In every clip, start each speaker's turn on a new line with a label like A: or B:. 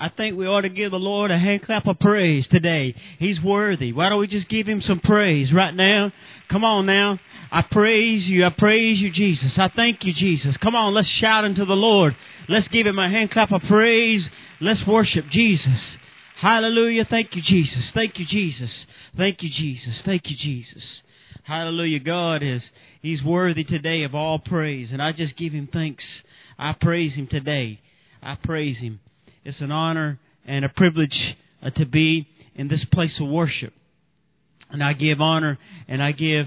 A: I think we ought to give the Lord a hand clap of praise today. He's worthy. Why don't we just give Him some praise right now? Come on now. I praise you, Jesus. I thank you, Jesus. Come on, let's shout unto the Lord. Let's give Him a hand clap of praise. Let's worship Jesus. Hallelujah. Thank you, Jesus. Thank you, Jesus. Thank you, Jesus. Thank you, Jesus. Hallelujah. He's worthy today of all praise. And I just give Him thanks. I praise Him today. I praise Him. It's an honor and a privilege to be in this place of worship. And I give honor and I give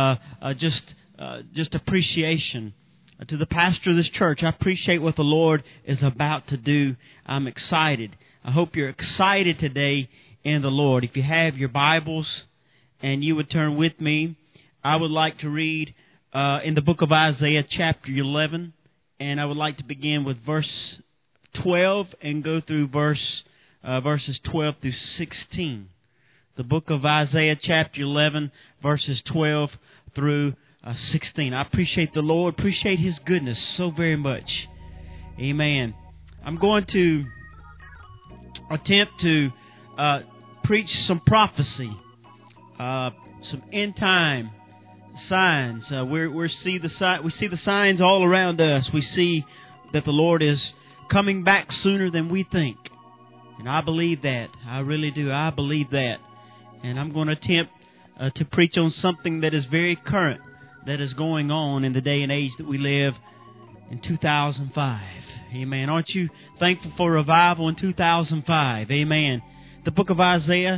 A: just appreciation to the pastor of this church. I appreciate what the Lord is about to do. I'm excited. I hope you're excited today in the Lord. If you have your Bibles and you would turn with me, I would like to read in the book of Isaiah chapter 11. And I would like to begin with verse 12 and go through verses 12 through 16. The book of Isaiah chapter 11, verses 12 through 16. I appreciate the Lord, appreciate His goodness so very much. Amen. I'm going to attempt to preach some prophecy, some end time signs. We see the signs all around us. We see that the Lord is coming back sooner than we think. And I believe that. I really do. I believe that. And I'm going to attempt to preach on something that is very current, that is going on in the day and age that we live in 2005. Amen. Aren't you thankful for revival in 2005? Amen. The book of Isaiah,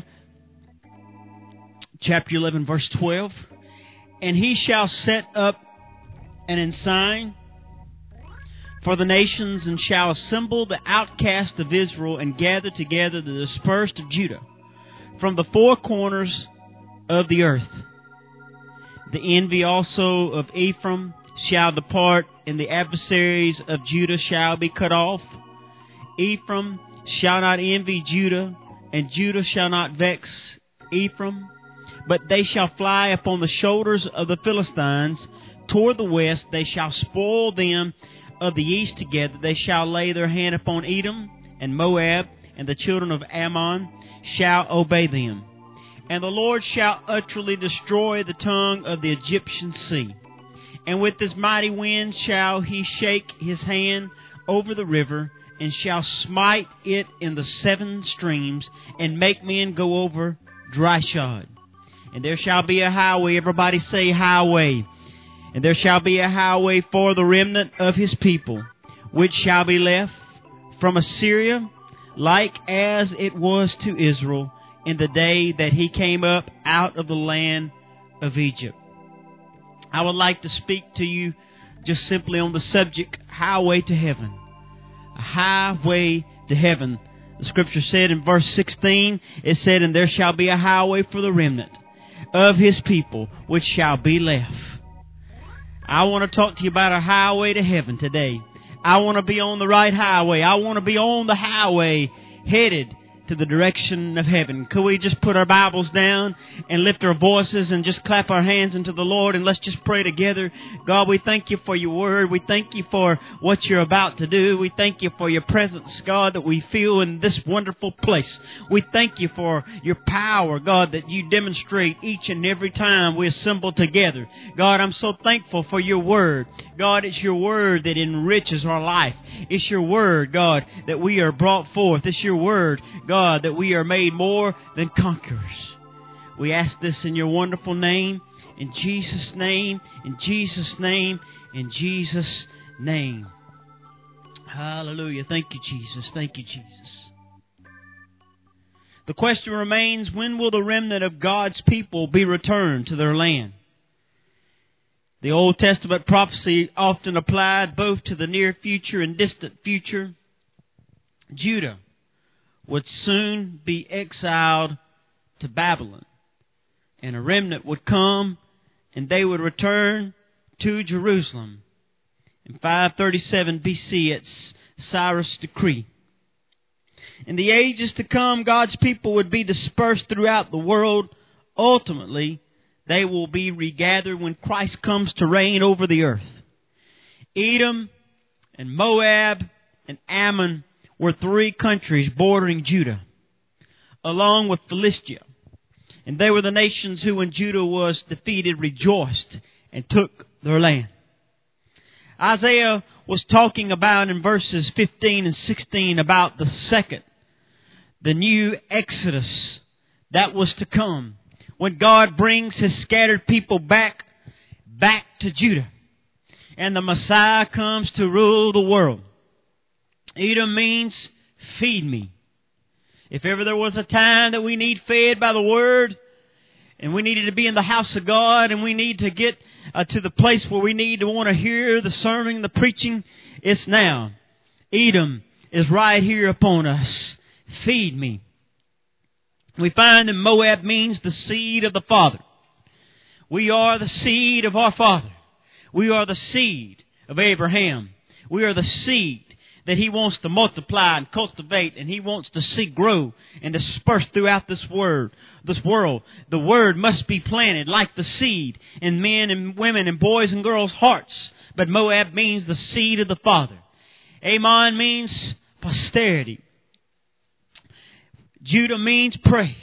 A: chapter 11, verse 12. And He shall set up an ensign for the nations, and shall assemble the outcast of Israel, and gather together the dispersed of Judah from the four corners of the earth. The envy also of Ephraim shall depart, and the adversaries of Judah shall be cut off. Ephraim shall not envy Judah, and Judah shall not vex Ephraim, but they shall fly upon the shoulders of the Philistines. Toward the west they shall spoil them of the east together. They shall lay their hand upon Edom and Moab, and the children of Ammon shall obey them. And the Lord shall utterly destroy the tongue of the Egyptian sea. And with His mighty wind shall He shake His hand over the river, and shall smite it in the seven streams, and make men go over dry shod. And there shall be a highway. Everybody say highway. And there shall be a highway for the remnant of His people, which shall be left from Assyria, like as it was to Israel in the day that he came up out of the land of Egypt. I would like to speak to you just simply on the subject, highway to heaven. A highway to heaven. The Scripture said in verse 16, it said, and there shall be a highway for the remnant of His people, which shall be left. I want to talk to you about a highway to heaven today. I want to be on the right highway. I want to be on the highway headed to the direction of heaven. Could we just put our Bibles down and lift our voices and just clap our hands unto the Lord, and let's just pray together. God, we thank You for Your word. We thank You for what You're about to do. We thank You for Your presence, God, that we feel in this wonderful place. We thank You for Your power, God, that You demonstrate each and every time we assemble together. God, I'm so thankful for Your word. God, it's Your word that enriches our life. It's Your word, God, that we are brought forth. It's Your word, God, that we are made more than conquerors. We ask this in Your wonderful name, in Jesus' name, in Jesus' name, in Jesus' name. Hallelujah. Thank You, Jesus. Thank You, Jesus. The question remains, when will the remnant of God's people be returned to their land? The Old Testament prophecy often applied both to the near future and distant future. Judah would soon be exiled to Babylon, and a remnant would come, and they would return to Jerusalem. In 537 BC, it's Cyrus' decree. In the ages to come, God's people would be dispersed throughout the world. Ultimately, they will be regathered when Christ comes to reign over the earth. Edom and Moab and Ammon were 3 countries bordering Judah, along with Philistia. And they were the nations who, when Judah was defeated, rejoiced and took their land. Isaiah was talking about in verses 15 and 16 about the new Exodus that was to come, when God brings His scattered people back to Judah, and the Messiah comes to rule the world. Edom means feed me. If ever there was a time that we need fed by the Word, and we needed to be in the house of God, and we need to get to the place where we need to want to hear the sermon, the preaching, it's now. Edom is right here upon us. Feed me. We find that Moab means the seed of the Father. We are the seed of our Father. We are the seed of Abraham. We are the seed that He wants to multiply and cultivate, and He wants to see grow and disperse throughout this world. The Word must be planted like the seed in men and women and boys and girls' hearts. But Moab means the seed of the Father. Ammon means posterity. Judah means praise.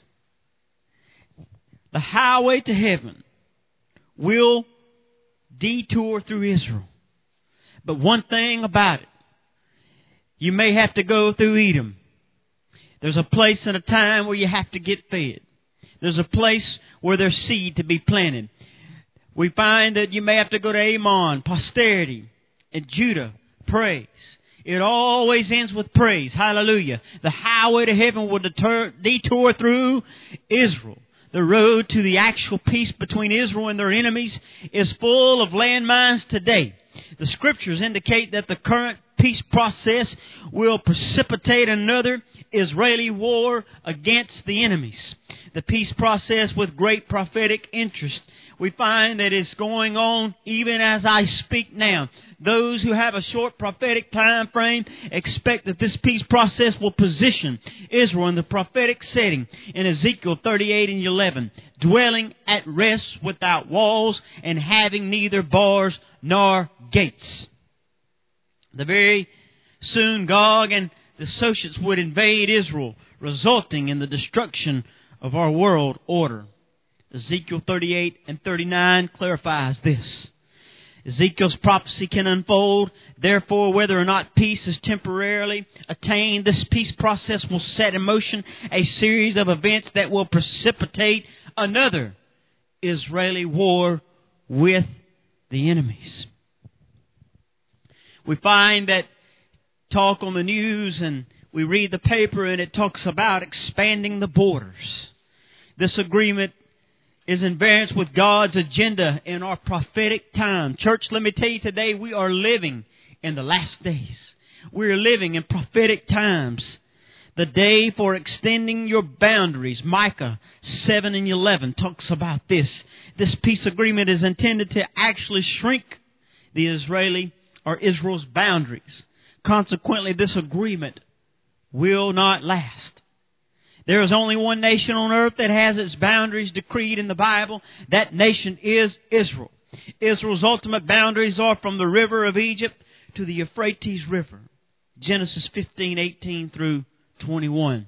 A: The highway to heaven will detour through Israel. But one thing about it, you may have to go through Edom. There's a place and a time where you have to get fed. There's a place where there's seed to be planted. We find that you may have to go to Ammon, posterity, and Judah, praise. It always ends with praise. Hallelujah. The highway to heaven will detour through Israel. The road to the actual peace between Israel and their enemies is full of landmines today. The Scriptures indicate that the current peace process will precipitate another Israeli war against the enemies. The peace process with great prophetic interest. We find that it's going on even as I speak now. Those who have a short prophetic time frame expect that this peace process will position Israel in the prophetic setting in Ezekiel 38 and 11, dwelling at rest without walls and having neither bars nor gates. The very soon Gog and the associates would invade Israel, resulting in the destruction of our world order. Ezekiel 38 and 39 clarifies this. Ezekiel's prophecy can unfold. Therefore, whether or not peace is temporarily attained, this peace process will set in motion a series of events that will precipitate another Israeli war with the enemies. We find that talk on the news, and we read the paper, and it talks about expanding the borders. This agreement is in variance with God's agenda in our prophetic time. Church, let me tell you today, we are living in the last days. We are living in prophetic times. The day for extending your boundaries, Micah 7 and 11 talks about this. This peace agreement is intended to actually shrink the Israel's boundaries. Consequently, this agreement will not last. There is only one nation on earth that has its boundaries decreed in the Bible. That nation is Israel. Israel's ultimate boundaries are from the river of Egypt to the Euphrates River. Genesis 15:18 through 21.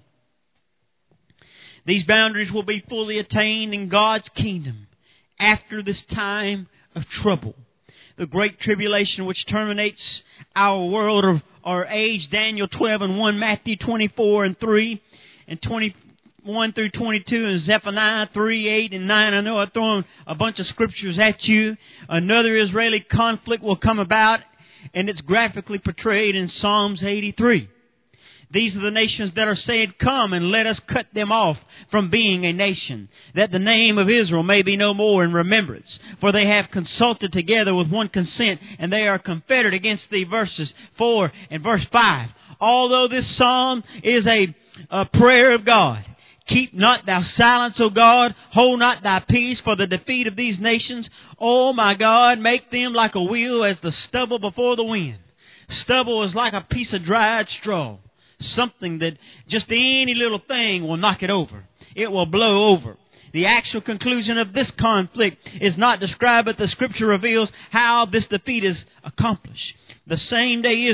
A: These boundaries will be fully attained in God's kingdom after this time of trouble. The great tribulation which terminates our world or age, Daniel 12 and 1, Matthew 24 and 3, and 21 through 22, and Zephaniah 3, 8, and 9. I know I've thrown a bunch of scriptures at you. Another Israeli conflict will come about, and it's graphically portrayed in Psalms 83. These are the nations that are saying, "Come and let us cut them off from being a nation, that the name of Israel may be no more in remembrance. For they have consulted together with one consent, and they are confederate against thee." Verses 4 and verse 5. Although this psalm is a prayer of God, keep not thou silence, O God, hold not thy peace for the defeat of these nations. O my God, make them like a wheel as the stubble before the wind. Stubble is like a piece of dried straw. Something that just any little thing will knock it over. It will blow over. The actual conclusion of this conflict is not described, but the Scripture reveals how this defeat is accomplished. The same day Israel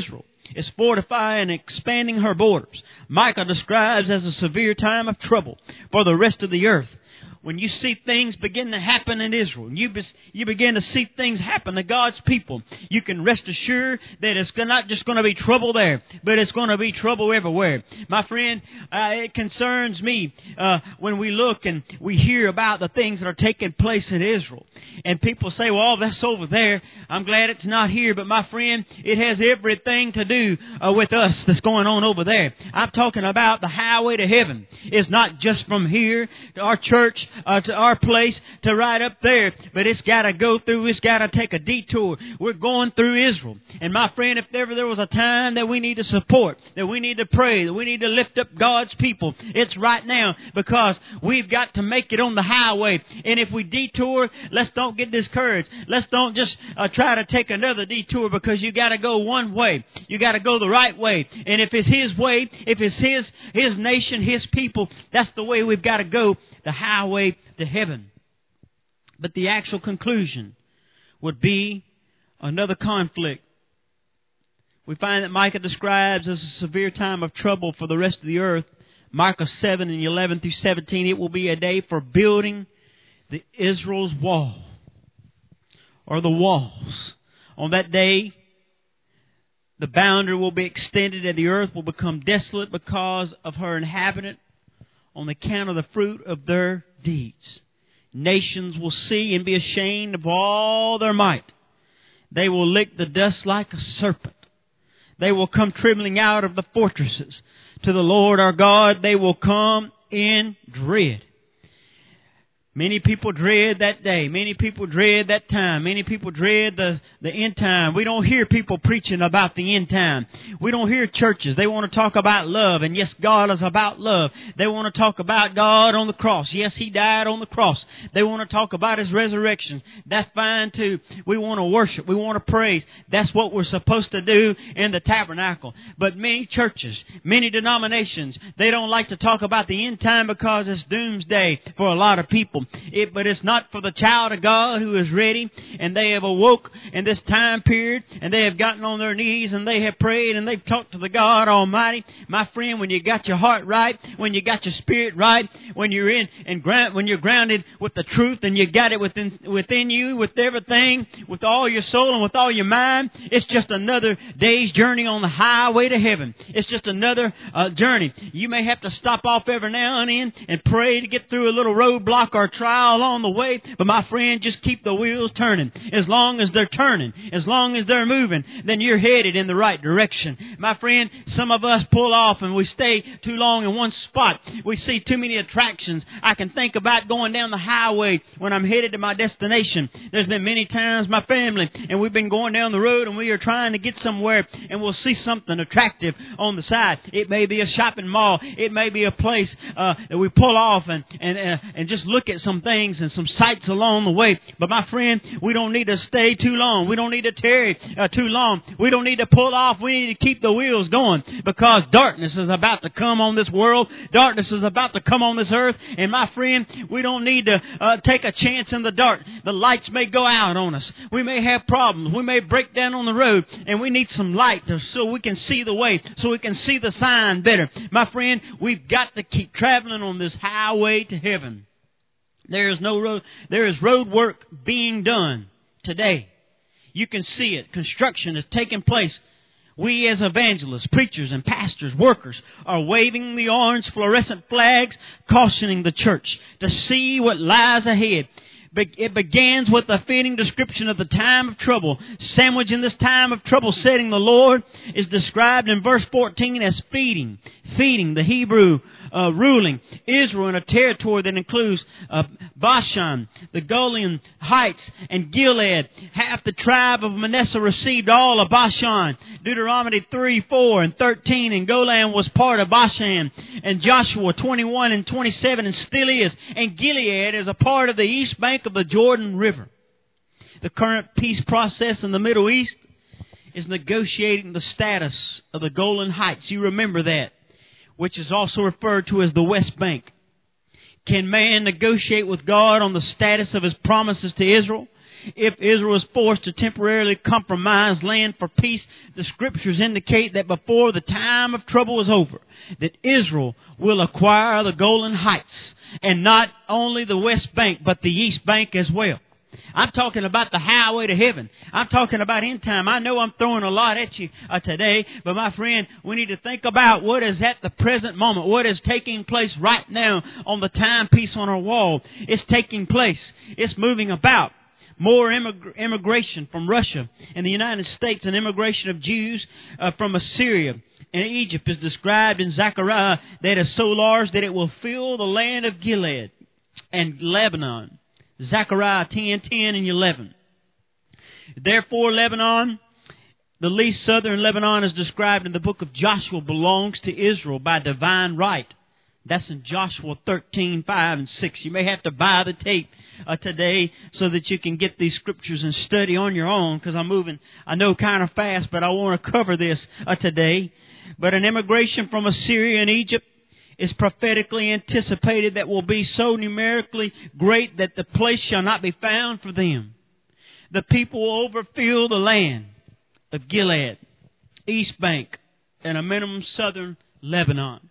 A: is fortifying and expanding her borders. Micah describes as a severe time of trouble for the rest of the earth. When you see things begin to happen in Israel, you begin to see things happen to God's people, you can rest assured that it's not just going to be trouble there, but it's going to be trouble everywhere. My friend, it concerns me when we look and we hear about the things that are taking place in Israel. And people say, well, that's over there. I'm glad it's not here. But my friend, it has everything to do with us that's going on over there. I'm talking about the highway to heaven. It's not just from here to our church, to our place, to right up there, but it's got to go through, it's got to take a detour. We're going through Israel. And my friend, if ever there was a time that we need to support, that we need to pray, that we need to lift up God's people, it's right now, because we've got to make it on the highway. And if we detour, let's don't get discouraged. Let's don't just try to take another detour, because you got to go one way. You got to go the right way. And if it's His way, if it's His nation, His people, that's the way we've got to go, the highway to heaven. But the actual conclusion would be another conflict. We find that Micah describes as a severe time of trouble for the rest of the earth. Micah 7 and 11 through 17, it will be a day for building the Israel's wall, or the walls. On that day, the boundary will be extended and the earth will become desolate because of her inhabitant, on account of the fruit of their deeds. Nations will see and be ashamed of all their might. They will lick the dust like a serpent. They will come trembling out of the fortresses. To the Lord our God they will come in dread. Many people dread that day. Many people dread that time. Many people dread the end time. We don't hear people preaching about the end time. We don't hear churches. They want to talk about love. And yes, God is about love. They want to talk about God on the cross. Yes, He died on the cross. They want to talk about His resurrection. That's fine too. We want to worship. We want to praise. That's what we're supposed to do in the tabernacle. But many churches, many denominations, they don't like to talk about the end time because it's doomsday for a lot of people. But it's not for the child of God who is ready, and they have awoke in this time period, and they have gotten on their knees, and they have prayed, and they've talked to the God Almighty. My friend, when you got your heart right, when you got your spirit right, when you're when you're grounded with the truth, and you got it within you, with everything, with all your soul and with all your mind, it's just another day's journey on the highway to heaven. It's just another journey. You may have to stop off every now and then and pray to get through a little roadblock or trial along the way, but my friend, just keep the wheels turning. As long as they're turning, as long as they're moving, then you're headed in the right direction. My friend, some of us pull off and we stay too long in one spot. We see too many attractions. I can think about going down the highway when I'm headed to my destination. There's been many times, my family, and we've been going down the road and we are trying to get somewhere, and we'll see something attractive on the side. It may be a shopping mall. It may be a place that we pull off and just look at some things and some sights along the way. But my friend, we don't need to stay too long. We don't need to tarry too long. We don't need to pull off. We need to keep the wheels going, because darkness is about to come on this world. Darkness is about to come on this earth. And my friend, we don't need to take a chance in the dark. The lights may go out on us. We may have problems. We may break down on the road, and we need some light so we can see the way, so we can see the sign better. My friend, we've got to keep traveling on this highway to heaven. There is road work being done today. You can see it. Construction is taking place. We as evangelists, preachers, and pastors, workers, are waving the orange fluorescent flags, cautioning the church to see what lies ahead. It begins with a fitting description of the time of trouble. Sandwiched in this time of trouble setting, the Lord is described in verse 14 as feeding. The Hebrew ruling Israel in a territory that includes Bashan, the Golan Heights, and Gilead. Half the tribe of Manasseh received all of Bashan. Deuteronomy 3, 4, and 13, and Golan was part of Bashan. And Joshua 21 and 27, and still is. And Gilead is a part of the east bank of the Jordan River. The current peace process in the Middle East is negotiating the status of the Golan Heights. You remember that, which is also referred to as the West Bank. Can man negotiate with God on the status of His promises to Israel? if Israel was forced to temporarily compromise land for peace, the Scriptures indicate that before the time of trouble is over, that Israel will acquire the Golan Heights, and not only the West Bank, but the East Bank as well. I'm talking about the highway to heaven. I'm talking about end time. I know I'm throwing a lot at you today, but my friend, we need to think about what is at the present moment, what is taking place right now on the timepiece on our wall. It's taking place. It's moving about. More immigration from Russia and the United States, and immigration of Jews from Assyria and Egypt is described in Zechariah that is so large that it will fill the land of Gilead and Lebanon. Zechariah 10:10 and 11. Therefore, Lebanon, the least southern Lebanon, is described in the book of Joshua, belongs to Israel by divine right. That's in Joshua 13:5 and 6. You may have to buy the tape today so that you can get these scriptures and study on your own, because I'm moving, I know, kind of fast, but I want to cover this today. But an immigration from Assyria and Egypt is prophetically anticipated that will be so numerically great that the place shall not be found for them. The people will overfill the land of Gilead, East Bank, and a minimum southern Lebanon.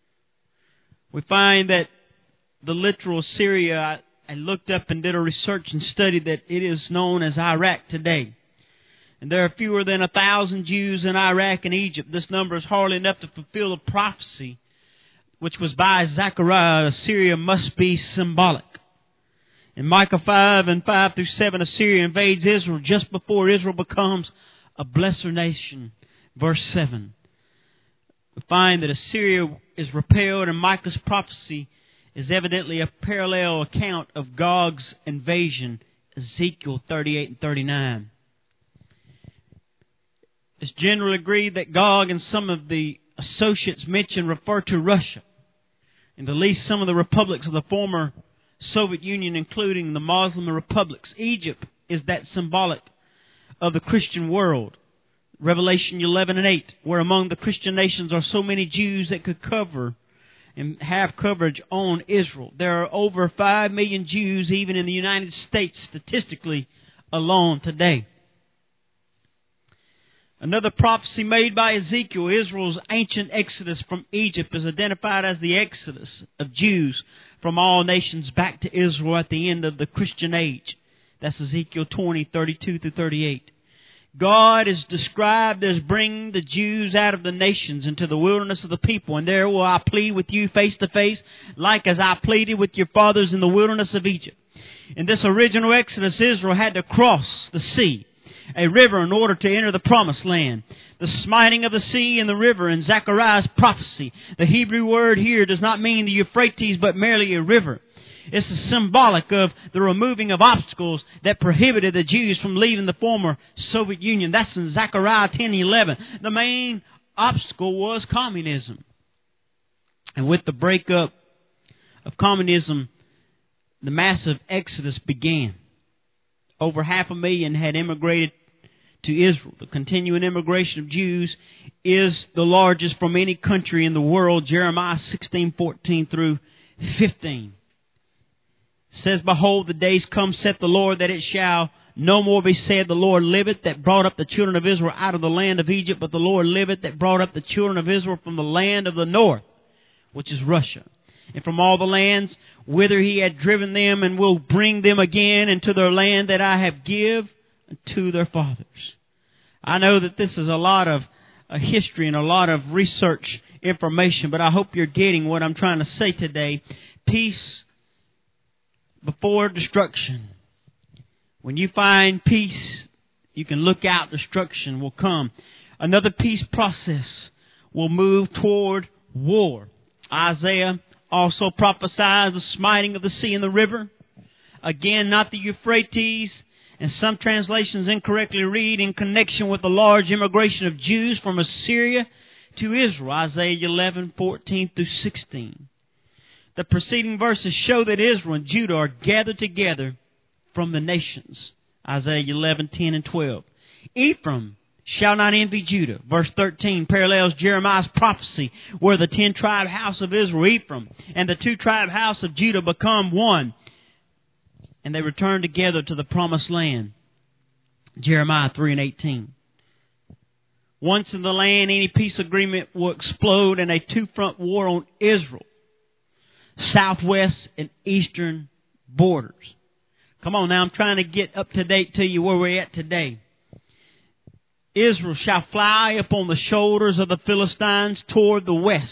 A: We find that the literal Syria, I looked up and did a research and study that it is known as Iraq today. And there are fewer than 1,000 Jews in Iraq and Egypt. This number is hardly enough to fulfill the prophecy which was by Zechariah. Assyria must be symbolic. In Micah 5 and 5 through 7, Assyria invades Israel just before Israel becomes a blessed nation. Verse 7. We find that Assyria is repelled, and Micah's prophecy is evidently a parallel account of Gog's invasion, Ezekiel 38 and 39. It's generally agreed that Gog and some of the associates mentioned refer to Russia, and at least some of the republics of the former Soviet Union, including the Muslim republics. Egypt is that symbolic of the Christian world. Revelation 11 and 8, where among the Christian nations are so many Jews that could cover and have coverage on Israel. There are over 5 million Jews even in the United States statistically alone today. Another prophecy made by Ezekiel, Israel's ancient exodus from Egypt, is identified as the exodus of Jews from all nations back to Israel at the end of the Christian age. That's Ezekiel 20, 32 through 38. God is described as bringing the Jews out of the nations into the wilderness of the people. And there will I plead with you face to face, like as I pleaded with your fathers in the wilderness of Egypt. In this original exodus, Israel had to cross the sea, a river, in order to enter the promised land. The smiting of the sea and the river in Zechariah's prophecy. The Hebrew word here does not mean the Euphrates, but merely a river. It's symbolic of the removing of obstacles that prohibited the Jews from leaving the former Soviet Union. That's in Zechariah 10:11. The main obstacle was communism. And with the breakup of communism, the massive exodus began. Over 500,000 had immigrated to Israel. The continuing immigration of Jews is the largest from any country in the world. Jeremiah 16:14 through 15. It says, Behold, the days come, saith the Lord, that it shall no more be said, The Lord liveth, that brought up the children of Israel out of the land of Egypt, but the Lord liveth, that brought up the children of Israel from the land of the north, which is Russia, and from all the lands whither he had driven them, and will bring them again into their land that I have give to their fathers. I know that this is a lot of history and a lot of research information, but I hope you're getting what I'm trying to say today. Peace before destruction. When you find peace, you can look out, destruction will come. Another peace process will move toward war. Isaiah also prophesies the smiting of the sea and the river. Again, not the Euphrates, and some translations incorrectly read in connection with the large immigration of Jews from Assyria to Israel. Isaiah 11:14 through 16. The preceding verses show that Israel and Judah are gathered together from the nations. Isaiah 11:10 and 12. Ephraim shall not envy Judah. Verse 13 parallels Jeremiah's prophecy, where the 10-tribe house of Israel, Ephraim, and the 2-tribe house of Judah become one. and they returned together to the promised land. Jeremiah 3:18. Once in the land, any peace agreement will explode in a two-front war on Israel, southwest and eastern borders. Come on now, I'm trying to get up to date to you where we're at today. Israel shall fly upon the shoulders of the Philistines toward the west.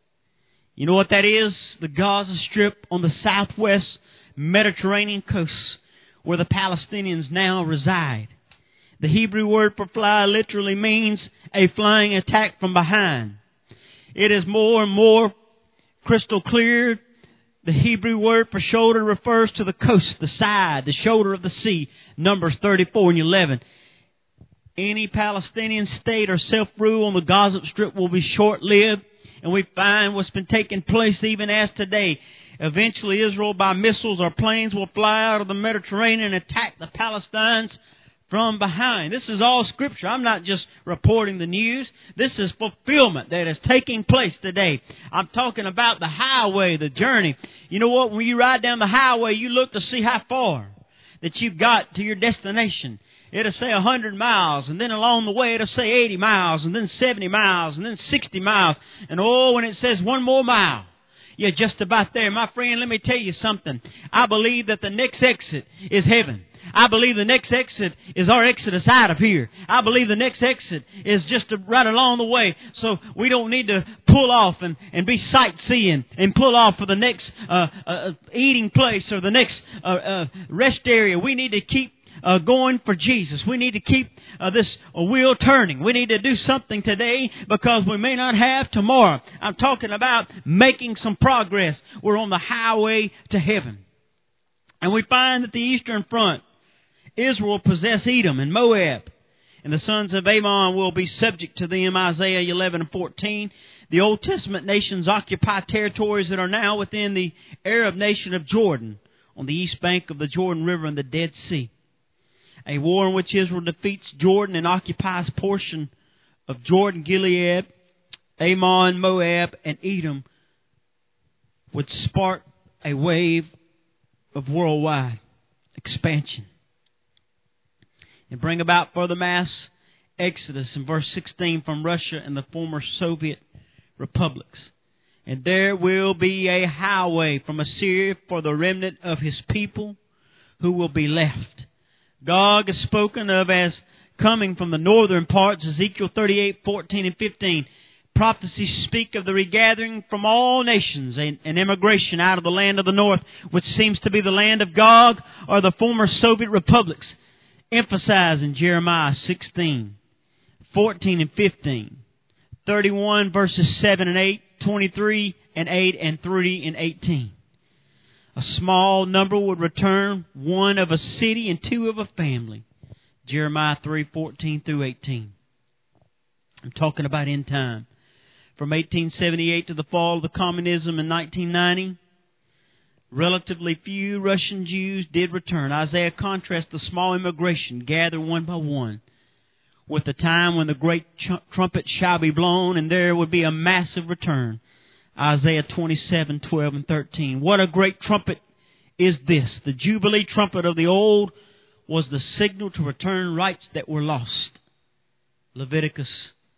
A: You know what that is? The Gaza Strip on the southwest Mediterranean coast where the Palestinians now reside. The Hebrew word for fly literally means a flying attack from behind. It is more and more crystal clear. The Hebrew word for shoulder refers to the coast, the side, the shoulder of the sea. Numbers 34:11. Any Palestinian state or self-rule on the Gaza Strip will be short-lived, and we find what's been taking place even as today. Eventually, Israel by missiles or planes will fly out of the Mediterranean and attack the Palestinians from behind. This is all Scripture. I'm not just reporting the news. This is fulfillment that is taking place today. I'm talking about the highway, the journey. You know what? When you ride down the highway, you look to see how far that you've got to your destination. It'll say 100 miles, and then along the way it'll say 80 miles, and then 70 miles, and then 60 miles. And oh, when it says one more mile, you're just about there. My friend, let me tell you something. I believe that the next exit is heaven. I believe the next exit is our exodus out of here. I believe the next exit is just right along the way. So we don't need to pull off and be sightseeing and pull off for the next eating place or the next rest area. We need to keep going for Jesus. We need to keep this wheel turning. We need to do something today because we may not have tomorrow. I'm talking about making some progress. We're on the highway to heaven. And we find that the eastern front, Israel possess Edom and Moab, and the sons of Ammon will be subject to them, Isaiah 11:14. The Old Testament nations occupy territories that are now within the Arab nation of Jordan, on the east bank of the Jordan River and the Dead Sea. A war in which Israel defeats Jordan and occupies portion of Jordan, Gilead, Ammon, Moab, and Edom would spark a wave of worldwide expansion and bring about further mass exodus in verse 16 from Russia and the former Soviet republics. And there will be a highway from Assyria for the remnant of his people who will be left. Gog is spoken of as coming from the northern parts, Ezekiel 38:14 and 15. Prophecies speak of the regathering from all nations and immigration out of the land of the north, which seems to be the land of Gog or the former Soviet republics, emphasized in Jeremiah 16:14 and 15, 31 verses 7 and 8, 23 and 8, and 3 and 18. A small number would return, one of a city and two of a family. Jeremiah 3:14 through 18. I'm talking about end time. From 1878 to the fall of the communism in 1990, relatively few Russian Jews did return. Isaiah contrasts the small immigration gathered one by one with the time when the great trumpet shall be blown and there would be a massive return. Isaiah 27:12 and 13. What a great trumpet is this! The Jubilee trumpet of the old was the signal to return rights that were lost. Leviticus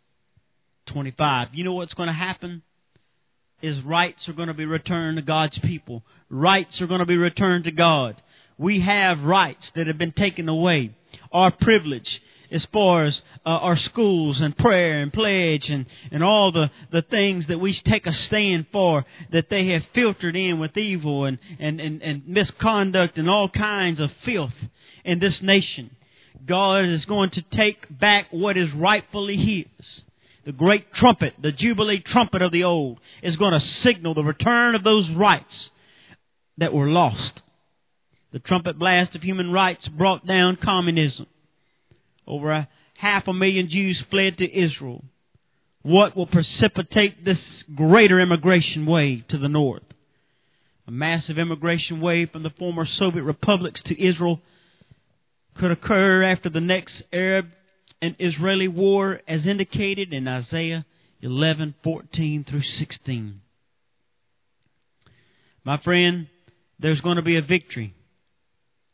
A: 25. You know what's going to happen? Is rights are going to be returned to God's people. Rights are going to be returned to God. We have rights that have been taken away. Our privilege as far as our schools and prayer and pledge and all the things that we take a stand for, that they have filtered in with evil and misconduct and all kinds of filth in this nation. God is going to take back what is rightfully His. The great trumpet, the Jubilee trumpet of the old, is going to signal the return of those rights that were lost. The trumpet blast of human rights brought down communism. Over 500,000 Jews fled to Israel. What will precipitate this greater immigration wave to the north? A massive immigration wave from the former Soviet republics to Israel could occur after the next Arab and Israeli war, as indicated in Isaiah 11:14 through 16. My friend, there's going to be a victory.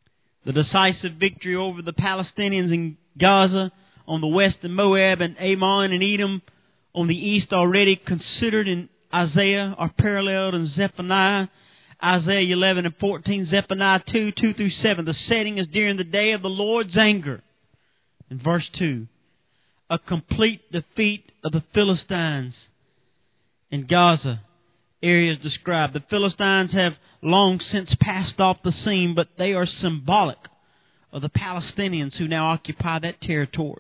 A: The decisive victory over the Palestinians in Gaza on the west, and Moab and Ammon and Edom on the east, already considered in Isaiah, are paralleled in Zephaniah, Isaiah 11 and 14, Zephaniah 2, 2 through 7. The setting is during the day of the Lord's anger. In verse 2, a complete defeat of the Philistines in Gaza areas described. The Philistines have long since passed off the scene, but they are symbolic of the Palestinians who now occupy that territory.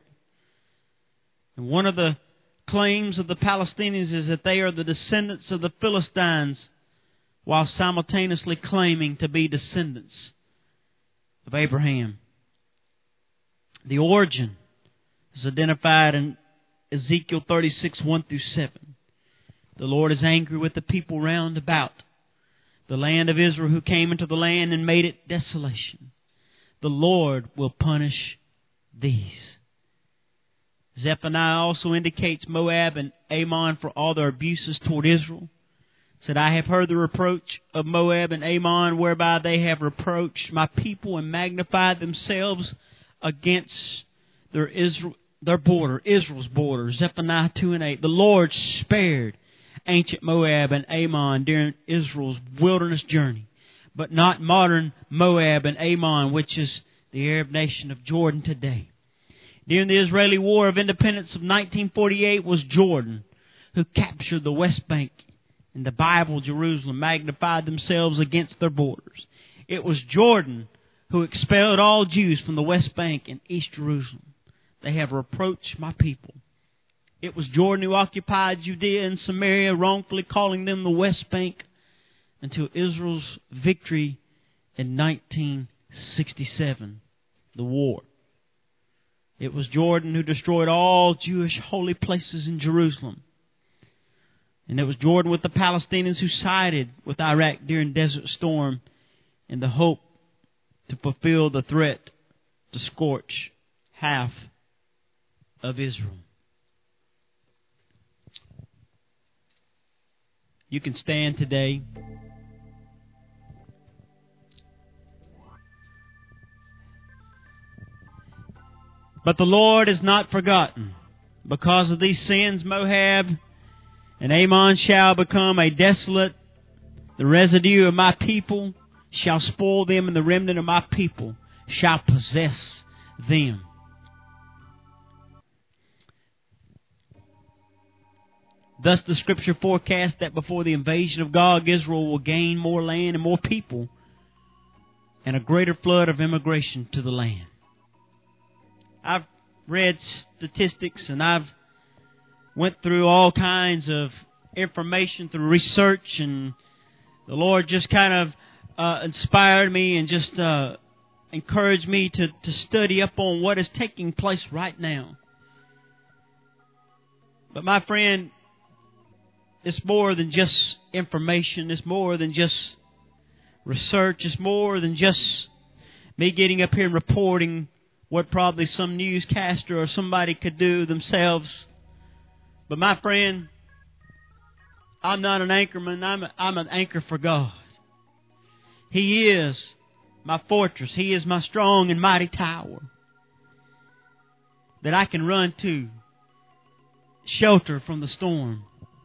A: And one of the claims of the Palestinians is that they are the descendants of the Philistines, while simultaneously claiming to be descendants of Abraham. The origin is identified in Ezekiel 36, 1 through 7. The Lord is angry with the people round about, the land of Israel, who came into the land and made it desolation. The Lord will punish these. Zephaniah also indicates Moab and Ammon for all their abuses toward Israel. It said, I have heard the reproach of Moab and Ammon, whereby they have reproached my people and magnified themselves against their border, Israel's border. Zephaniah 2 and 8. The Lord spared ancient Moab and Ammon during Israel's wilderness journey, but not modern Moab and Ammon, which is the Arab nation of Jordan today. During the Israeli War of Independence of 1948 was Jordan, who captured the West Bank. In the Bible, Jerusalem magnified themselves against their borders. It was Jordan who expelled all Jews from the West Bank and East Jerusalem. They have reproached my people. It was Jordan who occupied Judea and Samaria, wrongfully calling them the West Bank, until Israel's victory in 1967, the war. It was Jordan who destroyed all Jewish holy places in Jerusalem. And it was Jordan with the Palestinians who sided with Iraq during Desert Storm in the hope to fulfill the threat to scorch half of Israel. You can stand today. But the Lord is not forgotten. Because of these sins, Moab and Ammon shall become a desolate. The residue of my people shall spoil them, and the remnant of my people shall possess them. Thus the Scripture forecasts that before the invasion of Gog, Israel will gain more land and more people, and a greater flood of immigration to the land. I've read statistics, and I've went through all kinds of information through research, and the Lord just kind of inspired me and just encouraged me to study up on what is taking place right now. But my friend, it's more than just information. It's more than just research. It's more than just me getting up here and reporting what probably some newscaster or somebody could do themselves. But my friend, I'm not an anchorman. I'm an anchor for God. He is my fortress. He is my strong and mighty tower that I can run to, shelter from the storm.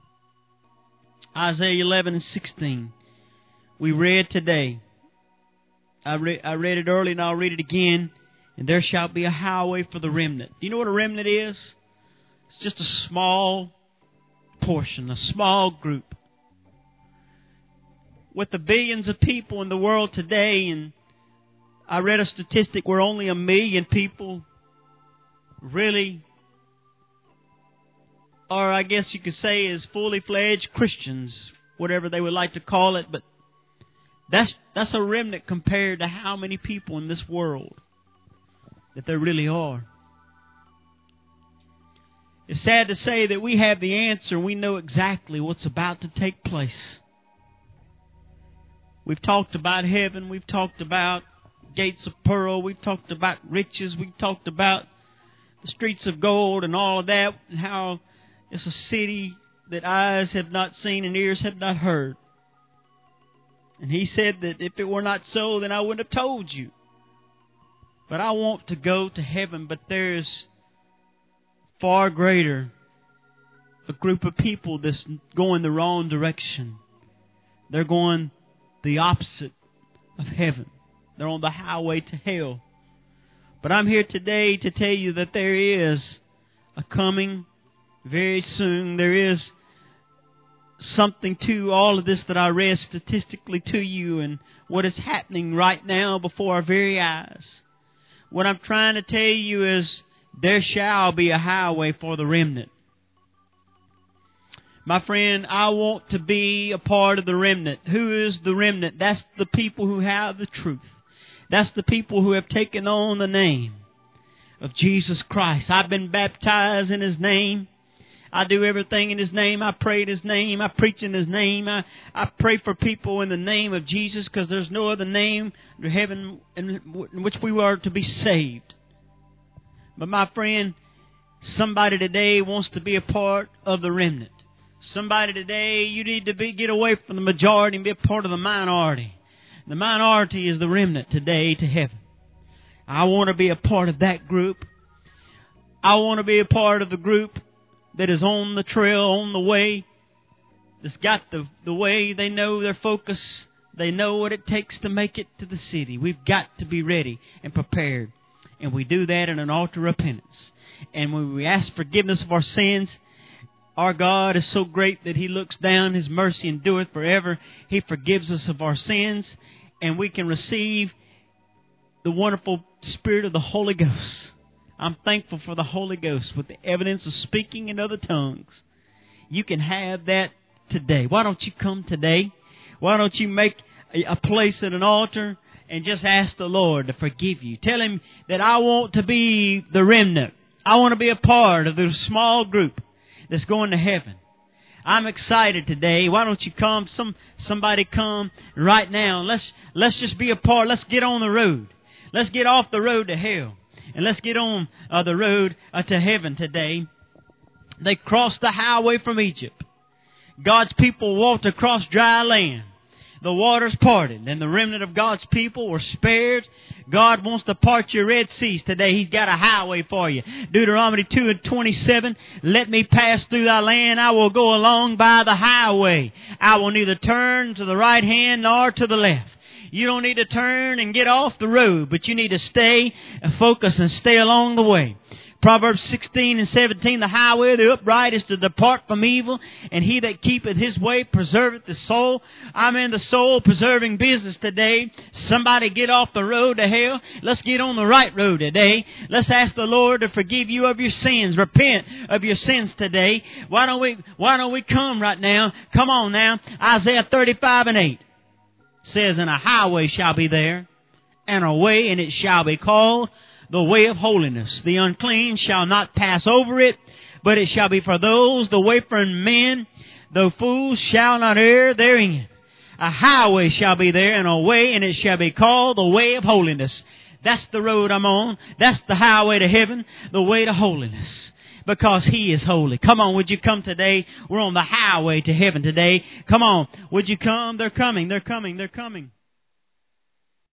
A: Isaiah 11 and 16. We read today. I read it early, and I'll read it again. And there shall be a highway for the remnant. Do you know what a remnant is? It's just a small portion, a small group. With the billions of people in the world today, and I read a statistic where only 1 million people really, or I guess you could say is fully fledged Christians, whatever they would like to call it, but that's a remnant compared to how many people in this world that there really are. It's sad to say that we have the answer. We know exactly what's about to take place. We've talked about heaven. We've talked about gates of pearl. We've talked about riches. We've talked about the streets of gold and all of that, and how it's a city that eyes have not seen and ears have not heard. And He said that if it were not so, then I wouldn't have told you. But I want to go to heaven, but there's far greater a group of people that's going the wrong direction. They're going the opposite of heaven. They're on the highway to hell. But I'm here today to tell you that there is a coming very soon. There is something to all of this that I read statistically to you and what is happening right now before our very eyes. What I'm trying to tell you is there shall be a highway for the remnant. My friend, I want to be a part of the remnant. Who is the remnant? That's the people who have the truth. That's the people who have taken on the name of Jesus Christ. I've been baptized in His name. I do everything in His name. I pray in His name. I preach in His name. I pray for people in the name of Jesus, because there's no other name in heaven in which we are to be saved. But my friend, somebody today wants to be a part of the remnant. Somebody today, you need to get away from the majority and be a part of the minority. The minority is the remnant today to heaven. I want to be a part of that group. I want to be a part of the group that is on the trail, on the way, that's got the way. They know their focus. They know what it takes to make it to the city. We've got to be ready and prepared. And we do that in an altar of repentance. And when we ask forgiveness of our sins, our God is so great that He looks down, His mercy endureth forever. He forgives us of our sins, and we can receive the wonderful Spirit of the Holy Ghost. I'm thankful for the Holy Ghost with the evidence of speaking in other tongues. You can have that today. Why don't you come today? Why don't you make a place at an altar and just ask the Lord to forgive you? Tell Him that I want to be the remnant. I want to be a part of the small group that's going to heaven. I'm excited today. Why don't you come? Somebody come right now. Let's just be a part. Let's get on the road. Let's get off the road to hell. And let's get on the road to heaven today. They crossed the highway from Egypt. God's people walked across dry land. The waters parted, and the remnant of God's people were spared. God wants to part your Red Seas today. He's got a highway for you. Deuteronomy 2:27, let me pass through thy land. I will go along by the highway. I will neither turn to the right hand nor to the left. You don't need to turn and get off the road, but you need to stay and focus and stay along the way. Proverbs 16:17, the highway of the upright is to depart from evil, and he that keepeth his way preserveth his soul. I'm in the soul-preserving business today. Somebody get off the road to hell. Let's get on the right road today. Let's ask the Lord to forgive you of your sins. Repent of your sins today. Why don't we come right now? Come on now. Isaiah 35:8 says, and a highway shall be there, and a way, and it shall be called the way of holiness. The unclean shall not pass over it, but it shall be for those, the wayfaring men, the fools shall not err therein. A highway shall be there, and a way, and it shall be called the way of holiness. That's the road I'm on. That's the highway to heaven, the way to holiness. Because He is holy. Come on, would you come today? We're on the highway to heaven today. Come on, would you come? They're coming, they're coming, they're coming.